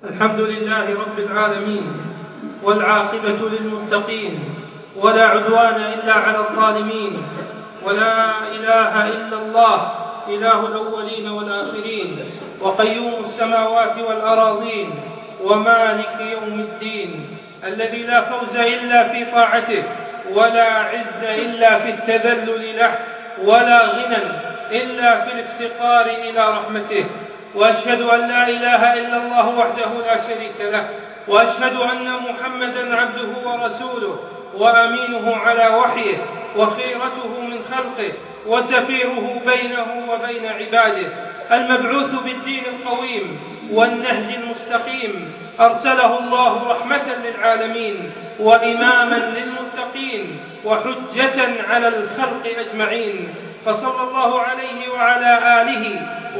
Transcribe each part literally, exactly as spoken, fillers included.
الحمد لله رب العالمين، والعاقبة للمتقين، ولا عدوان إلا على الظالمين، ولا إله إلا الله إله الأولين والآخرين، وقيوم السماوات والأراضين، ومالك يوم الدين، الذي لا فوز إلا في طاعته، ولا عز إلا في التذلل له، ولا غنى إلا في الافتقار إلى رحمته. وأشهد أن لا إله إلا الله وحده لا شريك له، وأشهد أن محمدًا عبده ورسوله، وأمينه على وحيه، وخيرته من خلقه، وسفيره بينه وبين عباده، المبعوث بالدين القويم والنهج المستقيم، أرسله الله رحمة للعالمين، وإمامًا للمتقين، وحجة على الخلق أجمعين. فصلى الله عليه وعلى آله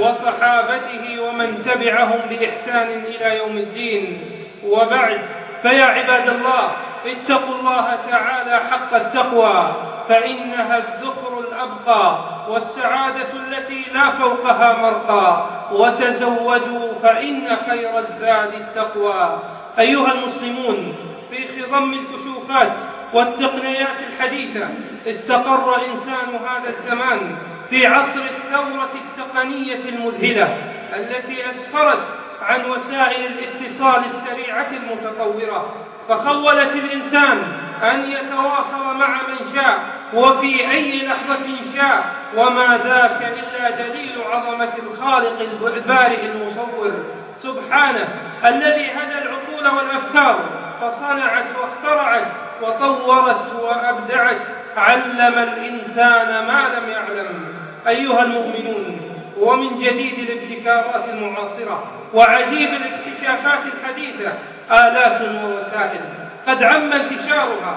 وصحابته ومن تبعهم بإحسان إلى يوم الدين. وبعد، فيا عباد الله، اتقوا الله تعالى حق التقوى، فإنها الذخر الأبقى، والسعادة التي لا فوقها مرقى، وتزودوا فإن خير الزاد التقوى. أيها المسلمون، في خضم الكشوفات والتقنيات الحديثة استقر إنسان هذا الزمان في عصر الثورة التقنية المذهلة التي أسفرت عن وسائل الاتصال السريعة المتطورة، فخولت الإنسان أن يتواصل مع من شاء وفي أي لحظة شاء، وما ذاك إلا دليل عظمة الخالق البارئ المصور سبحانه، الذي هدى العقول والأفكار فصنعت واخترعت وطورت وأبدعت، علم الإنسان ما لم يعلم. أيها المؤمنون، ومن جديد الابتكارات المعاصرة وعجيب الاكتشافات الحديثة آلات ووسائل قد عم انتشارها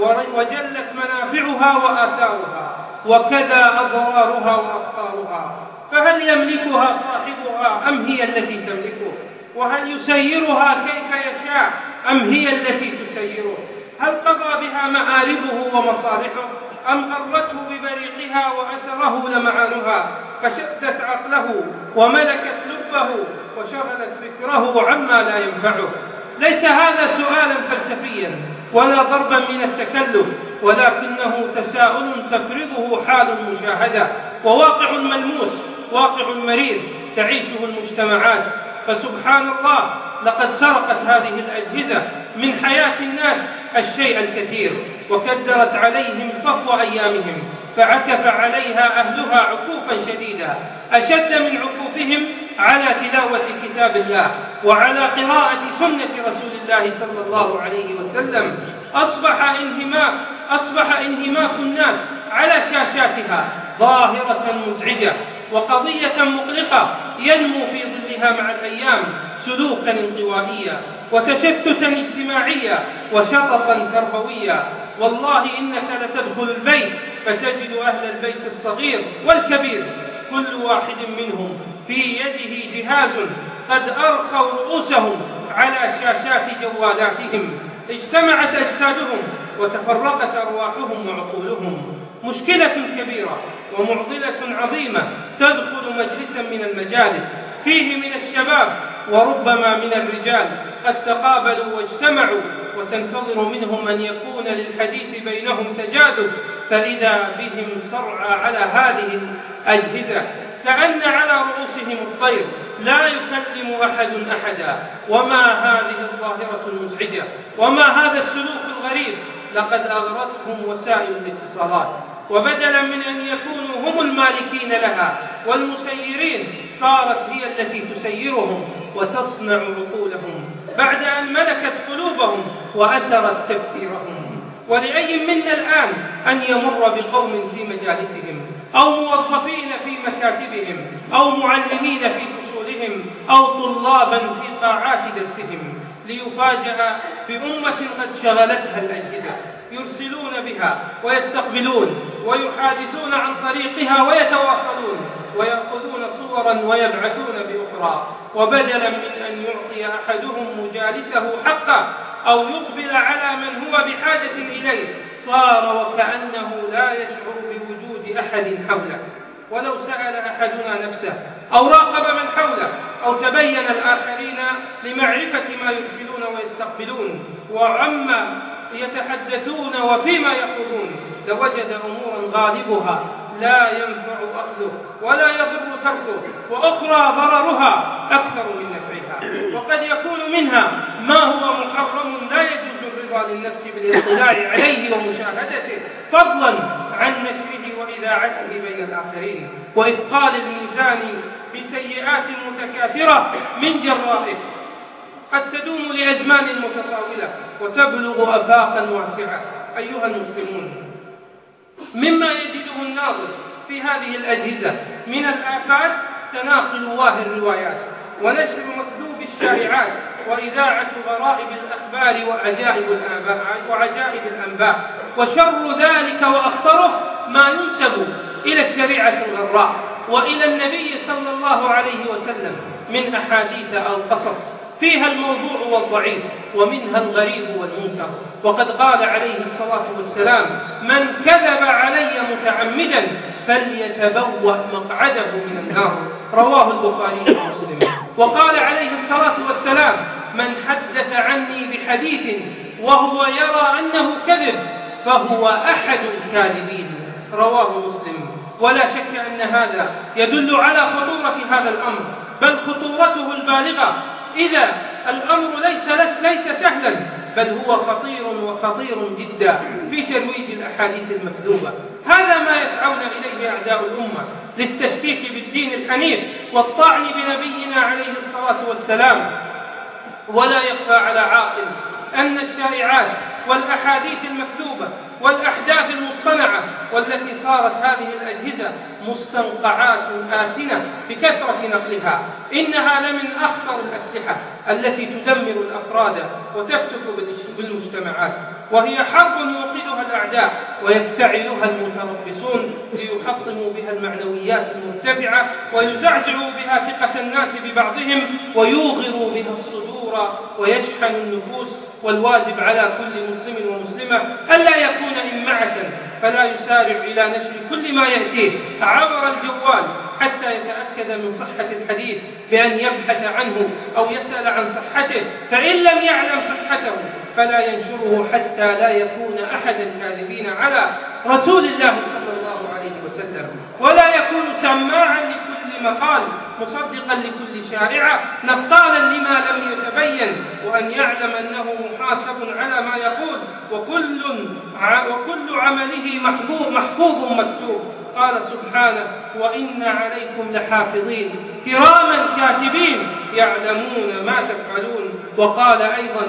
وجلت منافعها وآثارها، وكذا أضرارها وأخطارها، فهل يملكها صاحبها أم هي التي تملكه؟ وهل يسيرها كيف يشاء أم هي التي تسيره؟ هل قضى بها مآربه ومصالحه أم غرته ببريقها وأسره لمعانها فشتت عقله وملكت لبه وشغلت فكره عما لا ينفعه؟ ليس هذا سؤالا فلسفيا ولا ضربا من التكلف، ولكنه تساؤل تفرضه حال المشاهدة وواقع ملموس، واقع مرير تعيشه المجتمعات. فسبحان الله، لقد سرقت هذه الأجهزة من حياة الناس الشيء الكثير، وكدرت عليهم صفو أيامهم، فعكف عليها أهلها عكوفا شديدا، أشد من عكوفهم على تلاوة كتاب الله وعلى قراءة سنة رسول الله صلى الله عليه وسلم. أصبح انهماك أصبح انهماك الناس على شاشاتها ظاهرة مزعجة وقضية مقلقة ينمو في ظلها مع الأيام سلوكا انطوائيا وتشتتا اجتماعيا وشططا تربويا. والله إنك لتدخل البيت فتجد أهل البيت الصغير والكبير كل واحد منهم في يده جهاز قد أرخوا رؤوسهم على شاشات جوالاتهم، اجتمعت أجسادهم وتفرقت أرواحهم وعقولهم. مشكلة كبيرة ومعضلة عظيمة تدخل مجلسا من المجالس فيه من الشباب وربما من الرجال قد تقابلوا واجتمعوا، وتنتظر منهم أن يكون للحديث بينهم تجاذب، فإذا بهم صرعى على هذه الأجهزة كأن على رؤوسهم الطير، لا يكلم أحد أحدا. وما هذه الظاهرة المزعجة وما هذا السلوك الغريب؟ لقد أغرتهم وسائل الاتصالات، وبدلا من أن يكونوا هم المالكين لها والمسيرين، صارت هي التي تسيرهم وتصنع عقولهم بعد أن ملكت قلوبهم وأسرت تفكيرهم. ولأي منا الآن أن يمر بقوم في مجالسهم أو موظفين في مكاتبهم أو معلمين في فصولهم أو طلابا في قاعات درسهم ليفاجأ بأمة قد شغلتها الأجهزة، يرسلون بها ويستقبلون ويحادثون عن طريقها ويتواصلون ويأخذون صورا ويبعثون بأخرى، وبدلا من أن يعطي أحدهم مجالسه حقه أو يقبل على من هو بحاجة إليه، صار وكأنه لا يشعر بوجود أحد حوله. ولو سأل أحدنا نفسه أو راقب من حوله أو تبين الآخرين لمعرفة ما يرسلون ويستقبلون وعما يتحدثون وفيما يقولون لوجد أمورا غالبها لا ينفع أخذه ولا يضر تركه، وأخرى ضررها أكثر من نفعها. وقد يكون منها ما هو محرم لا يجوز الرضا للنفس بالاطلاع عليه ومشاهدته، فضلا عن نشره وإذاعته بين الآخرين، وإثقال الميزان بسيئات متكاثرة من جرائه قد تدوم لأزمان متطاولة وتبلغ آفاقا واسعة. أيها المسلمون، مما يجده الناظر في هذه الأجهزة من الآفات تناقل واهي الروايات ونشر مكذوب الشائعات وإذاعة غرائب الأخبار وعجائب الأنباء، وشر ذلك وأخطره ما ينسب إلى الشريعة الغراء وإلى النبي صلى الله عليه وسلم من أحاديث أو قصص فيها الموضوع والضعيف ومنها الغريب والمنكر. وقد قال عليه الصلاة والسلام: من كذب علي متعمدا فليتبوأ مقعده من النار، رواه البخاري ومسلم. وقال عليه الصلاة والسلام: من حدث عني بحديث وهو يرى أنه كذب فهو أحد الكاذبين، رواه مسلم. ولا شك أن هذا يدل على خطورة هذا الأمر، بل خطورته البالغة إذا الأمر ليس, ليس سهلا، بل هو خطير وخطير جدا في ترويج الأحاديث المكذوبة. هذا ما يسعون إليه أعداء الأمة للتشكيك بالدين الحنيف والطعن بنبينا عليه الصلاة والسلام. ولا يخفى على عاقل أن الشائعات والأحاديث المكتوبة والأحداث المصطنعة والتي صارت هذه الأجهزة مستنقعات آسنة بكثرة نقلها، إنها لمن أخطر الأسلحة التي تدمر الأفراد وتفتك بالمجتمعات، وهي حرب يوقدها الأعداء ويفتعلها المتربصون ليحطموا بها المعنويات المرتفعة ويزعزعوا بها ثقة الناس ببعضهم ويوغروا بها الصدور ويشحنوا النفوس. والواجب على كل مسلم ومسلمة ألا يكون إمعة، فلا يسارع إلى نشر كل ما يأتيه عبر الجوال حتى يتأكد من صحة الحديث بأن يبحث عنه أو يسأل عن صحته، فإن لم يعلم صحته فلا ينشره حتى لا يكون أحد الكاذبين على رسول الله صلى الله عليه وسلم، ولا يكون سماعا لكل مقال مصدقا لكل شائعة نقالا لما لم يتبين، وأن يعلم أنه محاسب على ما يقول وكل وكل عمله محفوظ محفوظ مكتوب. قال سبحانه: وإن عليكم لحافظين كراما كاتبين يعلمون ما تفعلون. وقال أيضا: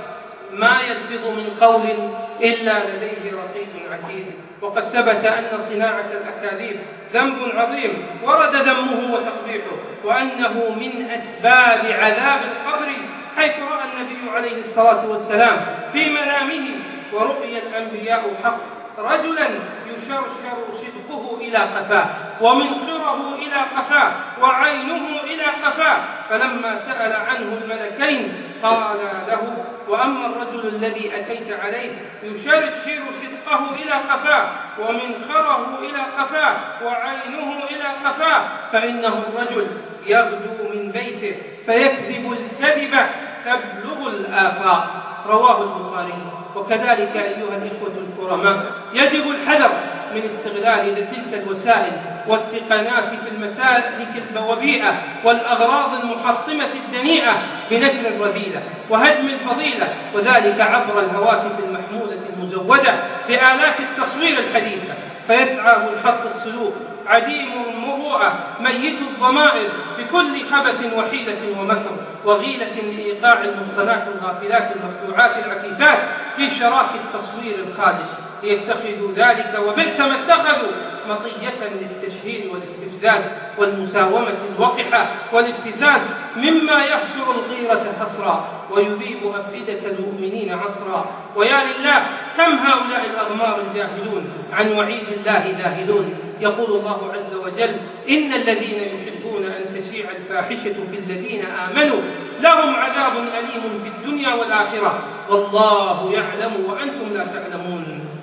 ما يلفظ من قول إلا لديه رقيب عتيد. وقد ثبت أن صناعة الأكاذيب ذنب عظيم ورد ذمه وتقبيحه، وأنه من أسباب عذاب القبر، حيث رأى النبي عليه الصلاة والسلام في منامه ورؤيا الأنبياء حق رجلا يشرشر صدقه إلى قفاه ومنخره إلى قفاه وعينه إلى قفاه، فلما سأل عنه الملكين قال له: وأما الرجل الذي أتيت عليه يشرشر صدقه إلى قفاه ومنخره إلى قفاه وعينه إلى قفاه فإنه الرجل يغدو من بيته فيكذب الكذبة تبلغ الآفاق، رواه البخاري. وكذلك أيها الإخوة الكرماء يجب الحذر من استغلال تلك الوسائل والتقنات في المسالك الوبيئة والأغراض المحطمة الدنيئة بنشر الرذيلة وهدم الفضيلة، وذلك عبر الهواتف المحمولة المزودة بآلات التصوير الحديثة، فيسعى الحق السلوك عديم المروءة ميت الضمائر بكل خبث وحيلة ومكر وغيلة لإيقاع المحصنات الغافلات المفتوعات العفيفات في شراك التصوير الخادش، ليتخذوا ذلك وبئس ما اتخذوا مطية للتشهير والاستفزاز والمساومة الوقحة والابتزاز، مما يحشر الغيرة حسرا ويذيب أفئدة المؤمنين عصرا. ويا لله كم هؤلاء الأغمار الجاهلون عن وعيد الله ذاهلون. يقول الله عز وجل: إن الذين يحبون أن تشيع الفاحشة في الذين آمنوا لهم عذاب أليم في الدنيا والآخرة والله يعلم وأنتم لا تعلمون.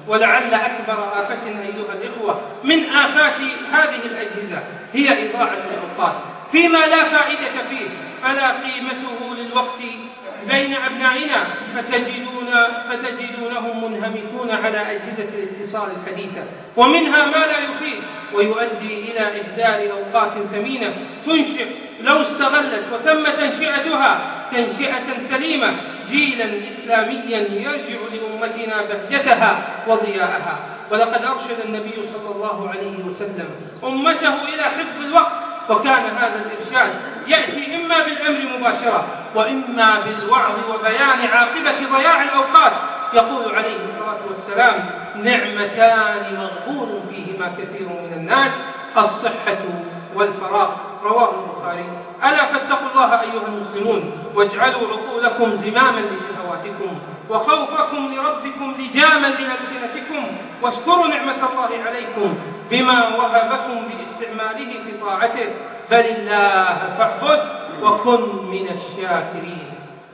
ولعل أكبر آفة أيها الإخوة من آفات هذه الأجهزة هي إضاعة الأوقات فيما لا فائدة فيه، فلا قيمته للوقت بين أبنائنا، فتجدون فتجدونهم منهمكون على أجهزة الاتصال الحديثة، ومنها ما لا يفيد ويؤدي إلى إهدار أوقات ثمينة تنشئ لو استغلت وتم تنشئتها تنشئة سليمة جيلا إسلاميا يرجع لأمتنا بهجتها وضياءها. ولقد أرشد النبي صلى الله عليه وسلم أمته إلى حفظ الوقت، وكان هذا الإرشاد يأتي إما بالأمر مباشرة وإما بالوعظ وبيان عاقبة ضياع الأوقات. يقول عليه الصلاة والسلام: نعمتان مغبون فيهما كثير من الناس، الصحة والفراغ. رواه البخاري. ألا فاتقوا الله أيها المسلمون، واجعلوا عقولكم زماما لشهواتكم، وخوفكم لربكم لجاما لألسنتكم، واشكروا نعمة الله عليكم بما وهبكم باستعماله في طاعته، بل الله فاعبد وكن من الشاكرين.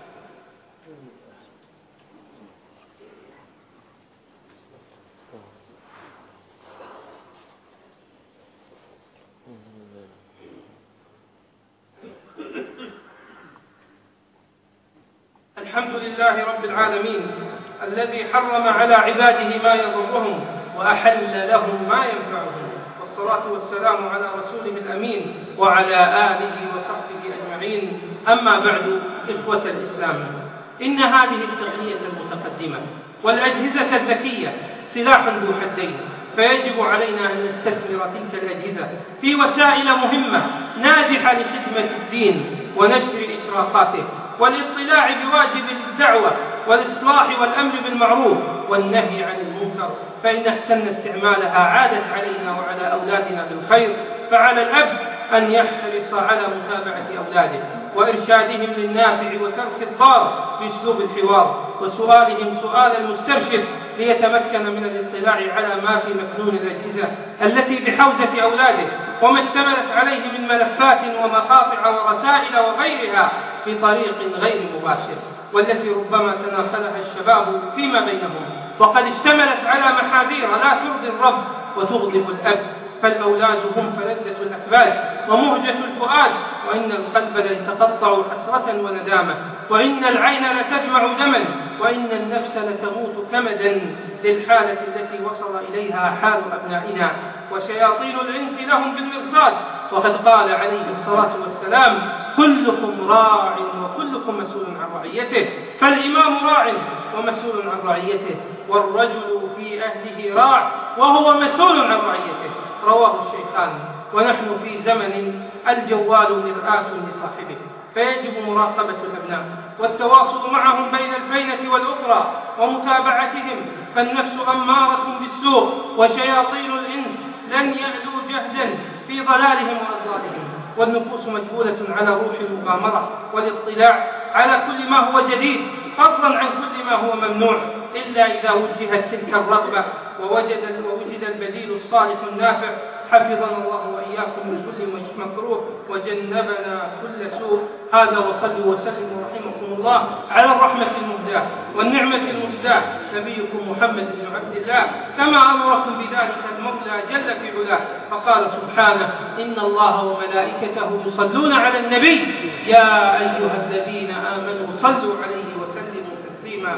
الحمد لله رب العالمين الذي حرم على عباده ما يضرهم وأحل لهم ما ينفعهم، والصلاة والسلام على رسوله الأمين وعلى آله وصحبه أجمعين. أما بعد، إخوة الإسلام، إن هذه التقنية المتقدمة والأجهزة الذكية سلاح ذو حدين، فيجب علينا أن نستثمر تلك الأجهزة في وسائل مهمة ناجحة لخدمة الدين ونشر إشراقاته والاطلاع بواجب الدعوة والإصلاح والأمر بالمعروف والنهي عن المنكر، فإن أحسن استعمالها عادت علينا وعلى أولادنا بالخير. فعلى الأب أن يحرص على متابعة أولاده وإرشادهم للنافع وترك الضار بأسلوب الحوار، وسؤالهم سؤال المسترشد ليتمكن من الاطلاع على ما في مكنون الأجهزة التي بحوزة أولاده وما اشتملت عليه من ملفات ومقاطع ورسائل وغيرها بطريق غير مباشر، والتي ربما تناقلها الشباب فيما بينهم، وقد اشتملت على محاذير لا ترضي الرب وتغضب الأب. فالأولاد هم فلذة الأكباد ومهجة الفؤاد، وإن القلب ليتقطع حسرة وندامة، وإن العين لتدمع دما، وإن النفس لتموت كمدا للحالة التي وصل إليها حال أبنائنا، وشياطين الإنس لهم بالمرصاد. وقد قال عليه الصلاة والسلام: كلكم راع وكلكم مسؤول عن رعيته، فالإمام راع ومسؤول عن رعيته، والرجل في أهله راع وهو مسؤول عن رعيته. رواه الشيخان. ونحن في زمن الجوال مرآة لصاحبه، فيجب مراقبة الأبناء والتواصل معهم بين الفينة والأخرى ومتابعتهم، فالنفس أمارة بالسوء، وشياطين الإنس لن يعلوا جهدا في ضلالهم وأضلالهم، والنفوس مجبولة على روح المغامرة والاطلاع على كل ما هو جديد، فضلا عن كل ما هو ممنوع، إلا إذا وجهت تلك الرغبة ووجد, ووجد البديل الصالح النافع. حفظنا الله وإياكم من كل مكروه وجنبنا كل سوء. هذا وصلوا وسلموا رحمكم الله على الرحمة المهداة والنعمة المسداة نبيكم محمد بن عبد الله، كما أمركم بذلك المولى جل في علاه، فقال سبحانه: إن الله وملائكته يصلون على النبي يا أيها الذين آمنوا صلوا عليه وسلموا تسليما.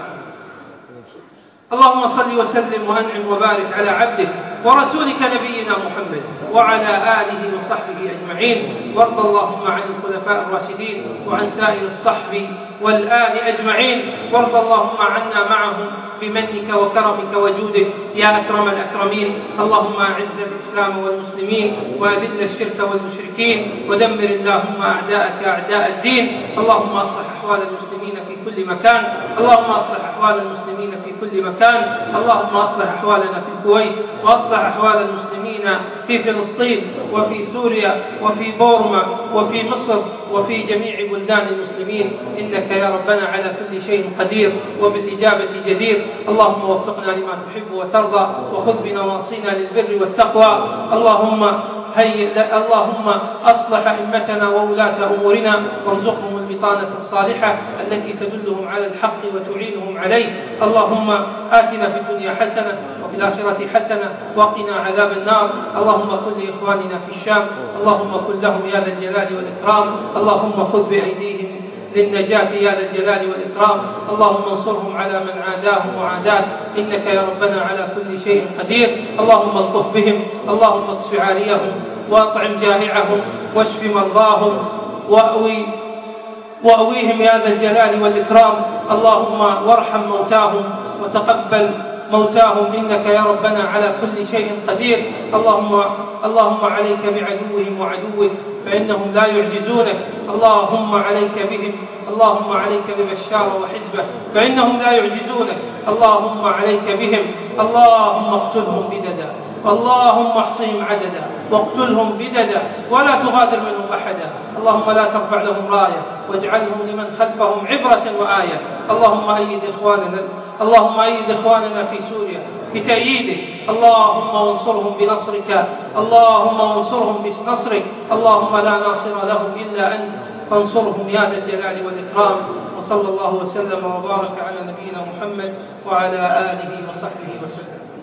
اللهم صل وسلم وأنعم وبارك على عبدك ورسولك نبينا محمد وعلى آله وصحبه أجمعين، وارض اللهم عن الخلفاء الراشدين وعن سائر الصحب والآل أجمعين، وارض اللهم عنا معهم بمنك وكرمك وجودك يا أكرم الأكرمين. اللهم أعز الإسلام والمسلمين وأذل الشرك والمشركين، ودمر اللهم أعداءك أعداء الدين. اللهم أصلح أحوال المسلمين في كل مكان، اللهم أصلح أحوال المسلمين في كل مكان، اللهم أصلح أحوالنا في الكويت، وأصلح أحوال المسلمين في فلسطين وفي سوريا وفي بورما وفي مصر وفي جميع بلدان المسلمين، إنك يا ربنا على كل شيء قدير وبالإجابة جدير. اللهم وفقنا لما تحب وترضى، وخذ بنواصينا للبر والتقوى. اللهم هيئ اللهم أصلح أئمتنا وولاة أمورنا، وارزقهم البطانة الصالحة التي تدلهم على الحق وتعينهم عليه. اللهم آتنا في الدنيا حسنة وفي الآخرة حسنة وقنا عذاب النار. اللهم كن لإخواننا في الشام، اللهم كن لهم يا ذا الجلال والإكرام، اللهم خذ بأيديهم للنجاة يا ذا الجلال والإكرام. اللهم انصرهم على من عاداهم وعاداك، إنك يا ربنا على كل شيء قدير. اللهم الطف بهم، اللهم اكس عاريهم واطعم جائعهم واشف مرضاهم وأوي وأويهم يا ذا الجلال والإكرام. اللهم وارحم موتاهم وتقبل موتاهم، إنك يا ربنا على كل شيء قدير. اللهم اللهم عليك بعدوهم وعدوك فإنهم لا يعجزونك. اللهم عليك بهم، اللهم عليك ببشار وحزبه فإنهم لا يعجزونك. اللهم عليك بهم، اللهم اقتلهم بددا، اللهم احصهم عددا واقتلهم بددا ولا تغادر منهم أحدا. اللهم لا ترفع لهم راية واجعلهم لمن خلفهم عبرة وآية. اللهم أيد إخواننا اللهم أيد إخواننا في سوريا بتأييدك، اللهم وانصرهم بنصرك، اللهم وانصرهم بنصرك. اللهم لا ناصر لهم إلا أنت فانصرهم يا ذا الجلال والإكرام. وصلى الله وسلم وبارك على نبينا محمد وعلى آله وصحبه وسلم.